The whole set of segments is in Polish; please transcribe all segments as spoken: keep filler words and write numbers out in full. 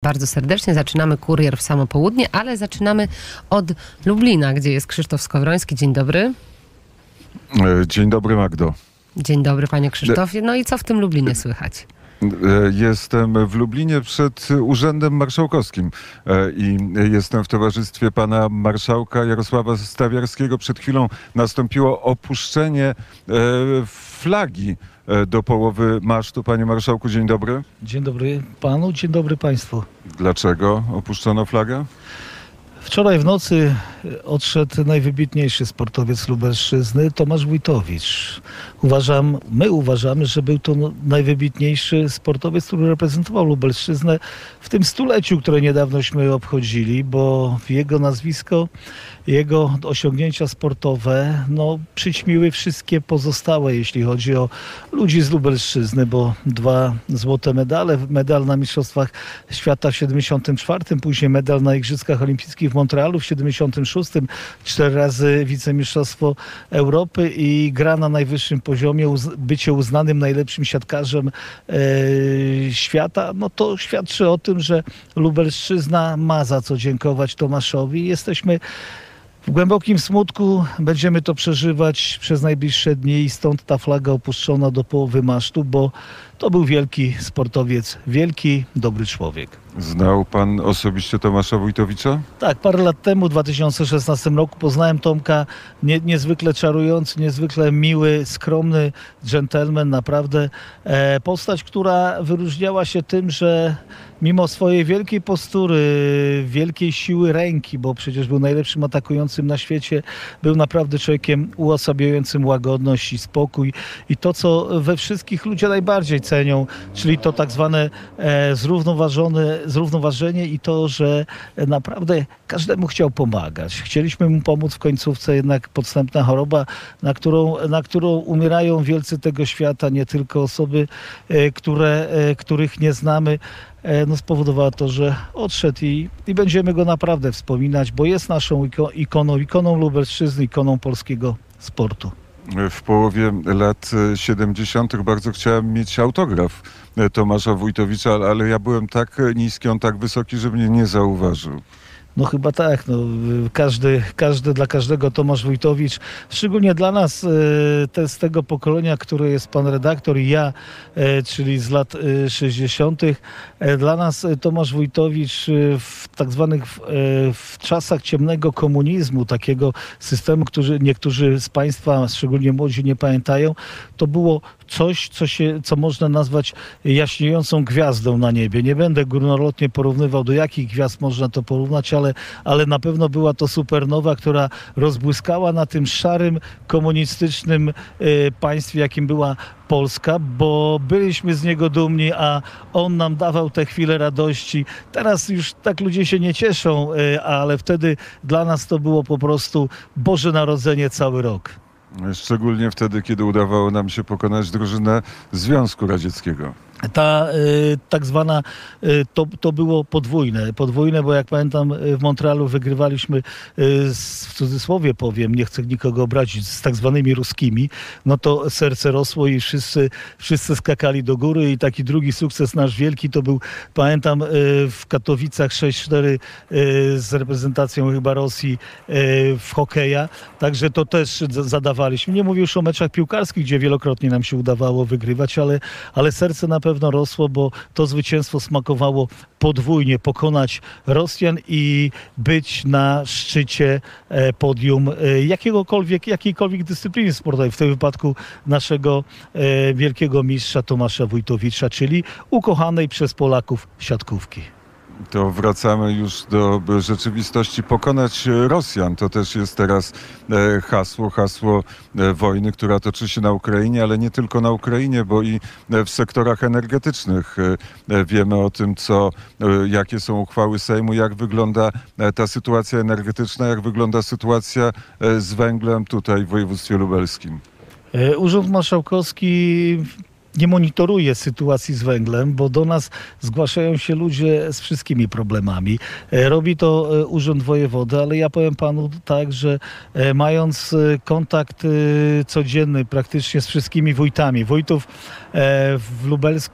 bardzo serdecznie. Zaczynamy kurier w samo południe, ale zaczynamy od Lublina, gdzie jest Krzysztof Skowroński. Dzień dobry. Dzień dobry, Magdo. Dzień dobry, panie Krzysztofie. No i co w tym Lublinie słychać? Jestem w Lublinie przed Urzędem Marszałkowskim i jestem w towarzystwie pana marszałka Jarosława Stawiarskiego. Przed chwilą nastąpiło opuszczenie flagi do połowy masztu. Panie marszałku, dzień dobry. Dzień dobry panu, dzień dobry państwu. Dlaczego opuszczono flagę? Wczoraj w nocy odszedł najwybitniejszy sportowiec Lubelszczyzny, Tomasz Wójtowicz. Uważam, my uważamy, że był to najwybitniejszy sportowiec, który reprezentował Lubelszczyznę w tym stuleciu, które niedawnośmy obchodzili, bo jego nazwisko, jego osiągnięcia sportowe no, przyćmiły wszystkie pozostałe, jeśli chodzi o ludzi z Lubelszczyzny, bo dwa złote medale, medal na Mistrzostwach Świata w siedemdziesiątym czwartym, później medal na Igrzyskach Olimpijskich w Montrealu w siedemdziesiątym szóstym, cztery razy wicemistrzostwo Europy i gra na najwyższym poziomie, uz bycie uznanym najlepszym siatkarzem e, świata, no to świadczy o tym, że Lubelszczyzna ma za co dziękować Tomaszowi. Jesteśmy w głębokim smutku, będziemy to przeżywać przez najbliższe dni i stąd ta flaga opuszczona do połowy masztu, bo to był wielki sportowiec, wielki, dobry człowiek. Znał pan osobiście Tomasza Wójtowicza? Tak, parę lat temu, w dwa tysiące szesnastym roku poznałem Tomka, nie, niezwykle czarujący, niezwykle miły, skromny dżentelmen, naprawdę e, postać, która wyróżniała się tym, że mimo swojej wielkiej postury, wielkiej siły ręki, bo przecież był najlepszym atakującym na świecie, był naprawdę człowiekiem uosabiającym łagodność i spokój i to, co we wszystkich ludzie najbardziej cenią, czyli to tak zwane e, zrównoważone, zrównoważenie i to, że naprawdę każdemu chciał pomagać. Chcieliśmy mu pomóc w końcówce, jednak podstępna choroba, na którą, na którą umierają wielcy tego świata, nie tylko osoby, e, które, e, których nie znamy, e, no spowodowała to, że odszedł i, i będziemy go naprawdę wspominać, bo jest naszą iko, ikoną, ikoną Lubelszczyzny, ikoną polskiego sportu. W połowie lat siedemdziesiątych bardzo chciałem mieć autograf Tomasza Wójtowicza, ale ja byłem tak niski, on tak wysoki, że mnie nie zauważył. No chyba tak, no, każdy, każdy, dla każdego Tomasz Wójtowicz, szczególnie dla nas te, z tego pokolenia, które jest pan redaktor i ja, czyli z lat sześćdziesiątych. Dla nas Tomasz Wójtowicz w tak zwanych w, w czasach ciemnego komunizmu, takiego systemu, który niektórzy z państwa, szczególnie młodzi, nie pamiętają, to było coś, co, się, co można nazwać jaśniejącą gwiazdą na niebie. Nie będę górnolotnie porównywał, do jakich gwiazd można to porównać, ale, ale na pewno była to supernowa, która rozbłyskała na tym szarym, komunistycznym y, państwie, jakim była Polska, bo byliśmy z niego dumni, a on nam dawał te chwile radości. Teraz już tak ludzie się nie cieszą, y, ale wtedy dla nas to było po prostu Boże Narodzenie cały rok. Szczególnie wtedy, kiedy udawało nam się pokonać drużynę Związku Radzieckiego. Ta y, tak zwana, y, to, to było podwójne, podwójne, bo jak pamiętam w Montrealu wygrywaliśmy, y, z, w cudzysłowie powiem, nie chcę nikogo obrazić, z tak zwanymi ruskimi, no to serce rosło i wszyscy, wszyscy skakali do góry i taki drugi sukces nasz wielki to był, pamiętam y, w Katowicach sześć cztery y, z reprezentacją chyba Rosji y, w hokeja, także to też zadawaliśmy. Nie mówię już o meczach piłkarskich, gdzie wielokrotnie nam się udawało wygrywać, ale, ale serce na pewno rosło, bo to zwycięstwo smakowało podwójnie, pokonać Rosjan i być na szczycie podium jakiegokolwiek, jakiejkolwiek dyscypliny sportowej, w tym wypadku naszego wielkiego mistrza Tomasza Wójtowicza, czyli ukochanej przez Polaków siatkówki. To wracamy już do rzeczywistości. Pokonać Rosjan to też jest teraz hasło, hasło wojny, która toczy się na Ukrainie, ale nie tylko na Ukrainie, bo i w sektorach energetycznych wiemy o tym, co, jakie są uchwały Sejmu, jak wygląda ta sytuacja energetyczna, jak wygląda sytuacja z węglem tutaj w województwie lubelskim. Urząd Marszałkowski nie monitoruje sytuacji z węglem, bo do nas zgłaszają się ludzie z wszystkimi problemami. Robi to Urząd Wojewody, ale ja powiem panu tak, że mając kontakt codzienny praktycznie z wszystkimi wójtami, wójtów w lubelskim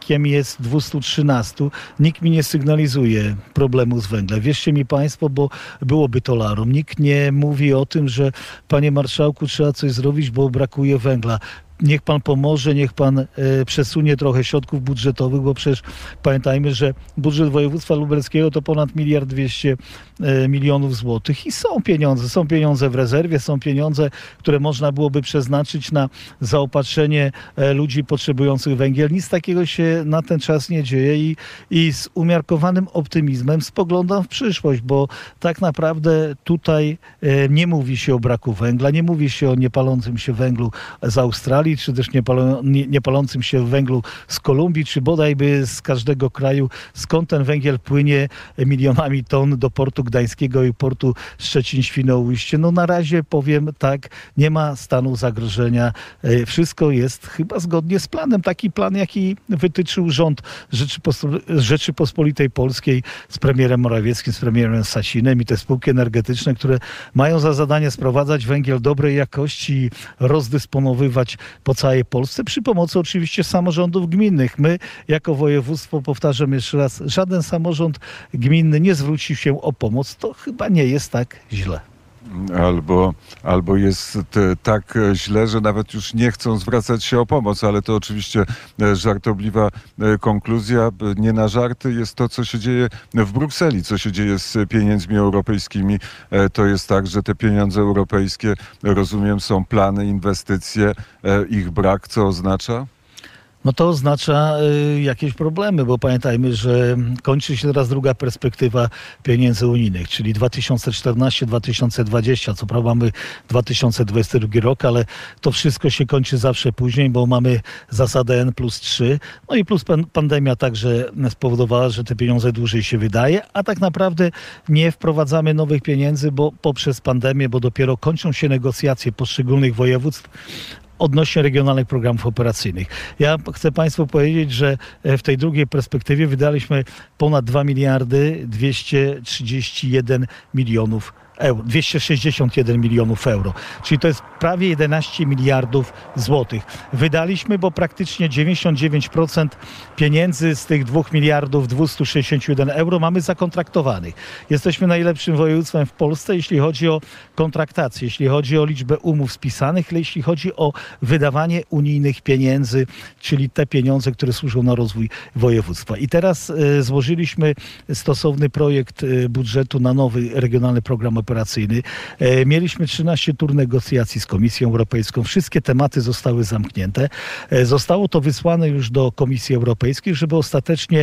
Chemii jest dwieście trzynaście. Nikt mi nie sygnalizuje problemu z węglem. Wierzcie mi państwo, bo byłoby to larum. Nikt nie mówi o tym, że panie marszałku, trzeba coś zrobić, bo brakuje węgla. Niech pan pomoże, niech pan e, przesunie trochę środków budżetowych, bo przecież pamiętajmy, że budżet województwa lubelskiego to ponad miliard dwieście milionów złotych i są pieniądze, są pieniądze w rezerwie, są pieniądze, które można byłoby przeznaczyć na zaopatrzenie e, ludzi potrzebujących węgiel. Nic takiego się na ten czas nie dzieje i, i z umiarkowanym optymizmem spoglądam w przyszłość, bo tak naprawdę tutaj e, nie mówi się o braku węgla, nie mówi się o niepalącym się węglu z Australii, czy też niepalą, nie, niepalącym się węglu z Kolumbii, czy bodajby z każdego kraju, skąd ten węgiel płynie milionami ton do portu Gdańskiego i portu Szczecin-Świnoujście. No na razie powiem tak, nie ma stanu zagrożenia. Wszystko jest chyba zgodnie z planem. Taki plan, jaki wytyczył rząd Rzeczypos- Rzeczypospolitej Polskiej z premierem Morawieckim, z premierem Sasinem i te spółki energetyczne, które mają za zadanie sprowadzać węgiel dobrej jakości i rozdysponowywać po całej Polsce przy pomocy oczywiście samorządów gminnych. My jako województwo, powtarzam jeszcze raz, żaden samorząd gminny nie zwrócił się o pomoc. To chyba nie jest tak źle. Albo, albo jest e, tak źle, że nawet już nie chcą zwracać się o pomoc, ale to oczywiście e, żartobliwa e, konkluzja. Nie na żarty jest to, co się dzieje w Brukseli, co się dzieje z pieniędzmi europejskimi. E, to jest tak, że te pieniądze europejskie, rozumiem, są plany, inwestycje, e, ich brak, co oznacza? No to oznacza y, jakieś problemy, bo pamiętajmy, że kończy się teraz druga perspektywa pieniędzy unijnych, czyli dwa tysiące czternasty dwa tysiące dwudziesty. Co prawda mamy dwa tysiące dwudziesty drugi rok, ale to wszystko się kończy zawsze później, bo mamy zasadę N plus trzy. No i plus pan, pandemia także spowodowała, że te pieniądze dłużej się wydaje, a tak naprawdę nie wprowadzamy nowych pieniędzy, bo poprzez pandemię, bo dopiero kończą się negocjacje poszczególnych województw odnośnie regionalnych programów operacyjnych. Ja chcę państwu powiedzieć, że w tej drugiej perspektywie wydaliśmy ponad dwa miliardy dwieście trzydzieści jeden milionów euro, dwieście sześćdziesiąt jeden milionów euro, czyli to jest prawie jedenaście miliardów złotych. Wydaliśmy, bo praktycznie dziewięćdziesiąt dziewięć procent pieniędzy z tych dwóch miliardów dwieście sześćdziesiąt jeden euro mamy zakontraktowanych. Jesteśmy najlepszym województwem w Polsce, jeśli chodzi o kontraktację, jeśli chodzi o liczbę umów spisanych, jeśli chodzi o wydawanie unijnych pieniędzy, czyli te pieniądze, które służą na rozwój województwa. I teraz y, złożyliśmy stosowny projekt y, budżetu na nowy regionalny program operacyjny. E, mieliśmy trzynaście tur negocjacji z Komisją Europejską. Wszystkie tematy zostały zamknięte. E, zostało to wysłane już do Komisji Europejskiej, żeby ostatecznie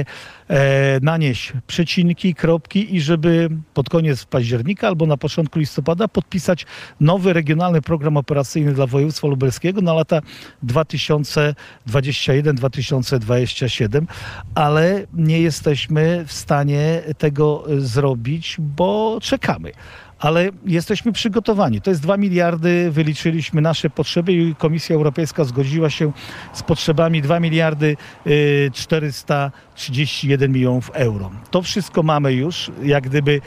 e, nanieść przecinki, kropki i żeby pod koniec października albo na początku listopada podpisać nowy regionalny program operacyjny dla województwa lubelskiego na lata dwa tysiące dwudziesty pierwszy do dwa tysiące dwudziestego siódmego, ale nie jesteśmy w stanie tego zrobić, bo czekamy. Ale jesteśmy przygotowani. To jest dwa miliardy, wyliczyliśmy nasze potrzeby i Komisja Europejska zgodziła się z potrzebami dwa miliardy czterysta trzydzieści jeden milionów euro. To wszystko mamy już, jak gdyby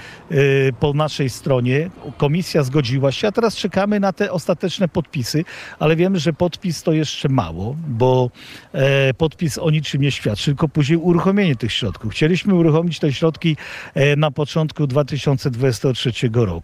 po naszej stronie. Komisja zgodziła się, a teraz czekamy na te ostateczne podpisy, ale wiemy, że podpis to jeszcze mało, bo podpis o niczym nie świadczy, tylko później uruchomienie tych środków. Chcieliśmy uruchomić te środki na początku dwa tysiące dwudziestego trzeciego roku.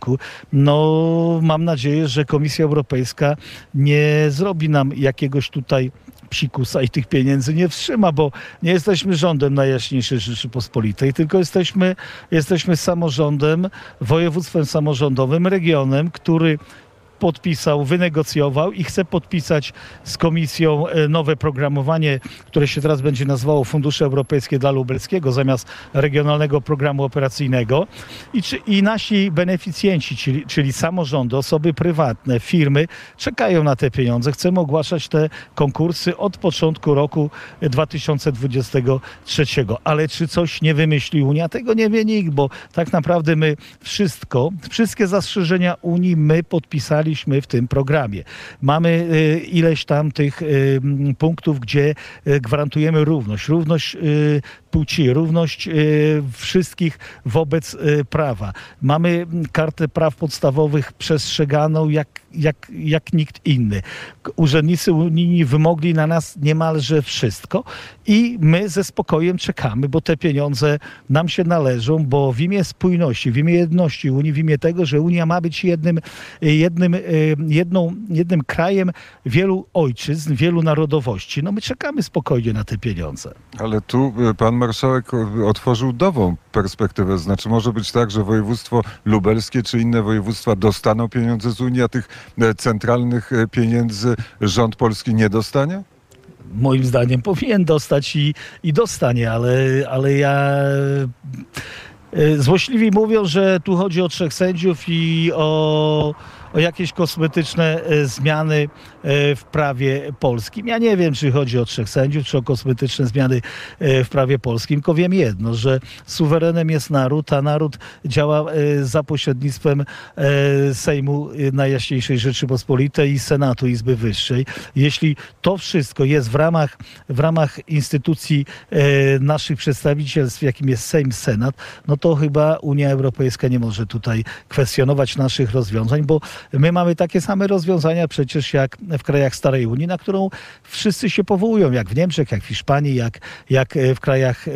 No, mam nadzieję, że Komisja Europejska nie zrobi nam jakiegoś tutaj psikusa i tych pieniędzy nie wstrzyma, bo nie jesteśmy rządem Najjaśniejszej Rzeczypospolitej, tylko jesteśmy, jesteśmy samorządem, województwem samorządowym, regionem, który podpisał, wynegocjował i chce podpisać z Komisją nowe programowanie, które się teraz będzie nazywało Fundusze Europejskie dla Lubelskiego zamiast Regionalnego Programu Operacyjnego. I, czy, i nasi beneficjenci, czyli, czyli samorządy, osoby prywatne, firmy czekają na te pieniądze. Chcemy ogłaszać te konkursy od początku roku dwa tysiące dwudziestego trzeciego. Ale czy coś nie wymyśli Unia? Tego nie wie nikt, bo tak naprawdę my wszystko, wszystkie zastrzeżenia Unii my podpisaliśmy wygraliśmy w tym programie. Mamy ileś tam tych punktów, gdzie gwarantujemy równość. Równość płci, równość wszystkich wobec prawa. Mamy kartę praw podstawowych przestrzeganą jak, jak, jak nikt inny. Urzędnicy unijni wymogli na nas niemalże wszystko i my ze spokojem czekamy, bo te pieniądze nam się należą, bo w imię spójności, w imię jedności Unii, w imię tego, że Unia ma być jednym, jednym, jedną, jednym krajem wielu ojczyzn, wielu narodowości. No my czekamy spokojnie na te pieniądze. Ale tu pan marszałek otworzył nową perspektywę. Znaczy może być tak, że województwo lubelskie czy inne województwa dostaną pieniądze z Unii, a tych centralnych pieniędzy rząd polski nie dostanie? Moim zdaniem powinien dostać i, i dostanie, ale, ale ja... Złośliwi mówią, że tu chodzi o trzech sędziów i o, o jakieś kosmetyczne zmiany w prawie polskim. Ja nie wiem, czy chodzi o trzech sędziów, czy o kosmetyczne zmiany w prawie polskim, tylko wiem jedno, że suwerenem jest naród, a naród działa za pośrednictwem Sejmu Najjaśniejszej Rzeczypospolitej i Senatu Izby Wyższej. Jeśli to wszystko jest w ramach, w ramach instytucji naszych przedstawicielstw, jakim jest Sejm, Senat, no to chyba Unia Europejska nie może tutaj kwestionować naszych rozwiązań, bo my mamy takie same rozwiązania przecież jak w krajach Starej Unii, na którą wszyscy się powołują, jak w Niemczech, jak w Hiszpanii, jak, jak w krajach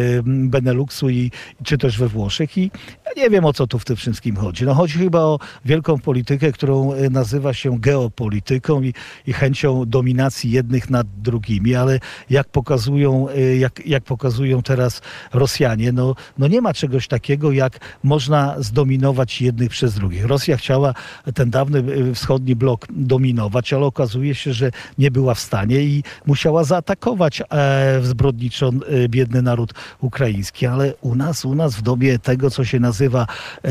Beneluxu i, czy też we Włoszech. I ja nie wiem, o co tu w tym wszystkim chodzi. No chodzi chyba o wielką politykę, którą nazywa się geopolityką i, i chęcią dominacji jednych nad drugimi, ale jak pokazują, jak, jak pokazują teraz Rosjanie, no, no nie ma czegoś takiego, jak można zdominować jednych przez drugich. Rosja chciała ten dawny wschodni blok dominować, ale okazuje się, że nie była w stanie i musiała zaatakować e, zbrodniczo e, biedny naród ukraiński. Ale u nas, u nas w dobie tego, co się nazywa e,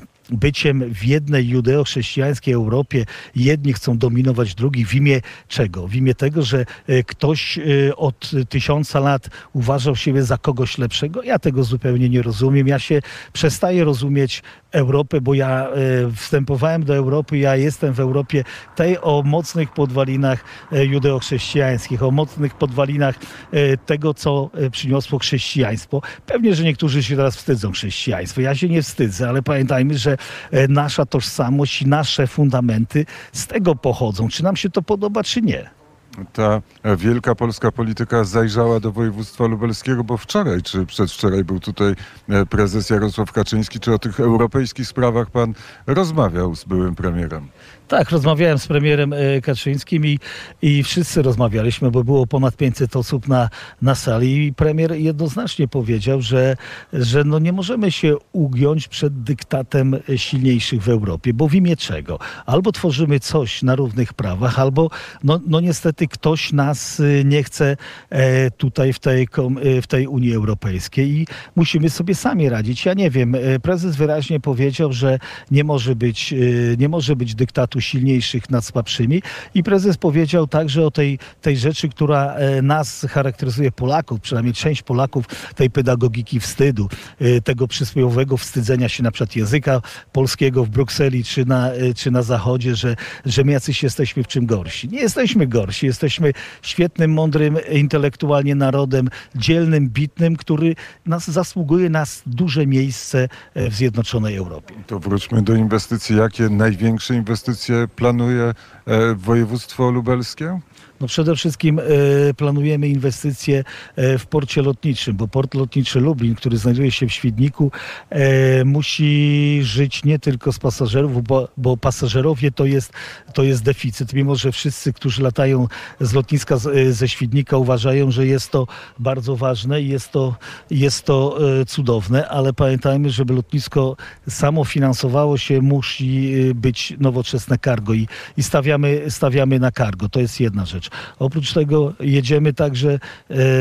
byciem w jednej judeo-chrześcijańskiej Europie, jedni chcą dominować drugich w imię czego? W imię tego, że ktoś od tysiąca lat uważał siebie za kogoś lepszego? Ja tego zupełnie nie rozumiem. Ja się przestaję rozumieć Europę, bo ja wstępowałem do Europy, ja jestem w Europie tej o mocnych podwalinach judeo-chrześcijańskich, o mocnych podwalinach tego, co przyniosło chrześcijaństwo. Pewnie, że niektórzy się teraz wstydzą chrześcijaństwa. Ja się nie wstydzę, ale pamiętajmy, że nasza tożsamość i nasze fundamenty z tego pochodzą. Czy nam się to podoba, czy nie? Ta wielka polska polityka zajrzała do województwa lubelskiego, bo wczoraj czy przedwczoraj był tutaj prezes Jarosław Kaczyński. Czy o tych europejskich sprawach pan rozmawiał z byłym premierem? Tak, rozmawiałem z premierem Kaczyńskim i, i wszyscy rozmawialiśmy, bo było ponad pięćset osób na, na sali i premier jednoznacznie powiedział, że, że no nie możemy się ugiąć przed dyktatem silniejszych w Europie, bo w imię czego? Albo tworzymy coś na równych prawach, albo no, no niestety ktoś nas nie chce tutaj w tej, w tej Unii Europejskiej i musimy sobie sami radzić. Ja nie wiem, prezes wyraźnie powiedział, że nie może być, nie może być dyktatu silniejszych nad słabszymi i prezes powiedział także o tej, tej rzeczy, która nas charakteryzuje, Polaków, przynajmniej część Polaków, tej pedagogiki wstydu, tego przysłowiowego wstydzenia się na przykład języka polskiego w Brukseli czy na, czy na Zachodzie, że, że my jacyś jesteśmy w czym gorsi. Nie jesteśmy gorsi, jesteśmy świetnym, mądrym, intelektualnie narodem, dzielnym, bitnym, który nas zasługuje na duże miejsce w Zjednoczonej Europie. To wróćmy do inwestycji. Jakie największe inwestycje planuje województwo lubelskie? No przede wszystkim e, planujemy inwestycje e, w porcie lotniczym, bo port lotniczy Lublin, który znajduje się w Świdniku, e, musi żyć nie tylko z pasażerów, bo, bo pasażerowie to jest, to jest deficyt. Mimo że wszyscy, którzy latają z lotniska z, ze Świdnika, uważają, że jest to bardzo ważne i jest to, jest to e, cudowne, ale pamiętajmy, żeby lotnisko samo finansowało się, musi być nowoczesne cargo i, i stawiamy, stawiamy na cargo. To jest jedna rzecz. Oprócz tego jedziemy także e,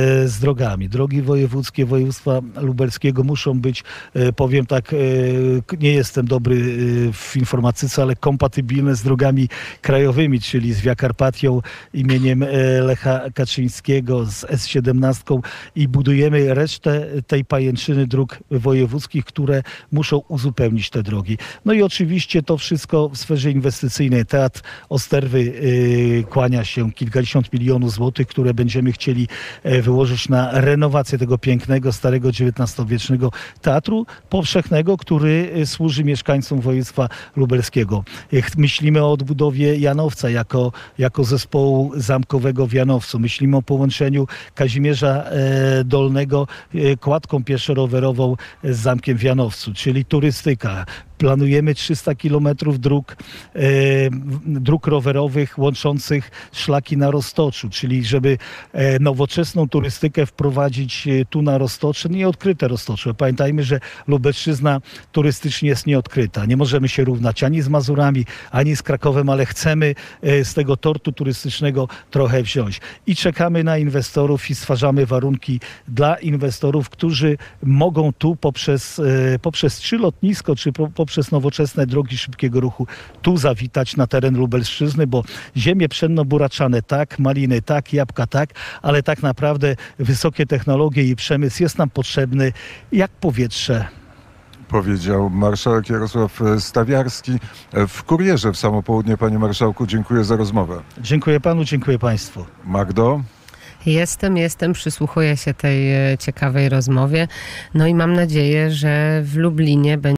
z drogami. Drogi wojewódzkie, województwa lubelskiego muszą być, e, powiem tak, e, nie jestem dobry e, w informatyce, ale kompatybilne z drogami krajowymi, czyli z Via Carpatią i imieniem e, Lecha Kaczyńskiego z S siedemnaście i budujemy resztę tej pajęczyny dróg wojewódzkich, które muszą uzupełnić te drogi. No i oczywiście to wszystko w sferze inwestycyjnej. Teatr Osterwy e, kłania się kilkadziesiąt milionów złotych, które będziemy chcieli e, wyłożyć na renowację tego pięknego, starego dziewiętnastowiecznego teatru powszechnego, który e, służy mieszkańcom województwa lubelskiego. E, myślimy o odbudowie Janowca jako, jako zespołu zamkowego w Janowcu. Myślimy o połączeniu Kazimierza e, Dolnego e, kładką pieszo-rowerową z zamkiem w Janowcu, czyli turystyka. Planujemy trzysta kilometrów dróg, e, dróg rowerowych łączących szlaki na Roztoczu, czyli żeby e, nowoczesną turystykę wprowadzić e, tu na Roztocze, nieodkryte Roztocze. Pamiętajmy, że Lubelszczyzna turystycznie jest nieodkryta. Nie możemy się równać ani z Mazurami, ani z Krakowem, ale chcemy e, z tego tortu turystycznego trochę wziąć. I czekamy na inwestorów i stwarzamy warunki dla inwestorów, którzy mogą tu poprzez, e, poprzez czy lotnisko, czy po, po przez nowoczesne drogi szybkiego ruchu tu zawitać na teren Lubelszczyzny, bo ziemie pszenno-buraczane tak, maliny tak, jabłka tak, ale tak naprawdę wysokie technologie i przemysł jest nam potrzebny jak powietrze. Powiedział marszałek Jarosław Stawiarski w Kurierze w samo południe. Panie marszałku, dziękuję za rozmowę. Dziękuję panu, dziękuję państwu. Magdo? Jestem, jestem, przysłuchuję się tej ciekawej rozmowie. No i mam nadzieję, że w Lublinie będzie